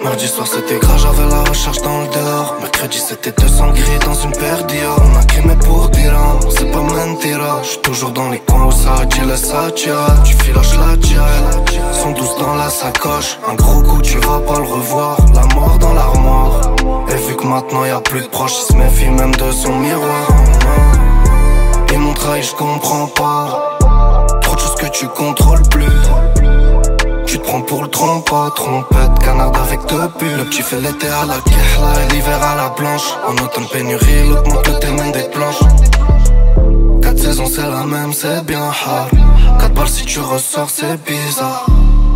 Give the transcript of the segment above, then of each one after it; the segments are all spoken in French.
Mardi soir c'était gras, j'avais la recherche dans le dehors. Mercredi c'était 200 gris dans une paire Dior. On a crimé pour dirham, c'est pas mentira. J'suis toujours dans les coins où ça dit le satira. Tu filoches la tirelle, 112 dans la sacoche. Un gros coup tu vas pas le revoir, la mort dans l'armoire. Et vu que maintenant y'a plus de proches, il se méfie même de son miroir. Ils m'ont trahi, j'comprends pas. Trop de choses que tu contrôles plus. Tu te prends pour le trompe-pas, trompette, canard avec deux bulles. Le petit fait l'été à la kihla et l'hiver à la blanche. En automne pénurie, l'autre monte le terme des planches. 4 saisons c'est la même, c'est bien hard. 4 balles si tu ressors, c'est bizarre.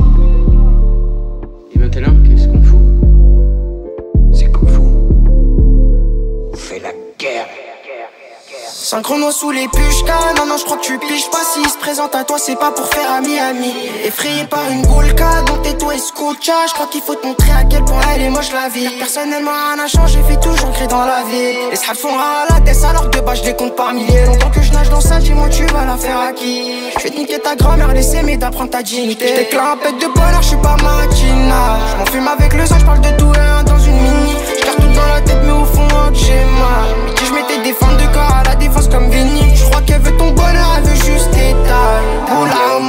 Et maintenant, qu'est-ce qu'on fout? C'est qu'on fout. On fait la guerre. Synchrono sous les pushkas, non je crois que tu piges pas. S'il se présente à toi c'est pas pour faire ami. Effrayé par une Golka, dont tais-toi escucha. Je crois qu'il faut te montrer à quel point elle est moche la vie. Personnellement rien n'a changé, fait toujours créer dans la vie. Les srats font à la tête alors que de bas je les compte par milliers. Longtemps que je nage dans ça, dis-moi tu vas la faire à qui? Je vais te niquer ta grand-mère, laisser mais d'apprendre ta dignité. J't'éclate un pète de bonheur, je suis pas matina. Je m'en fume avec le sang, je parle de tout et un dans une mini. Je tout dans la tête mais au fond que j'ai mal. Midi je mettais des fentes de corps à la défense comme Vinny. Je crois qu'elle veut ton bonheur, elle veut juste tes tailles. Oh là,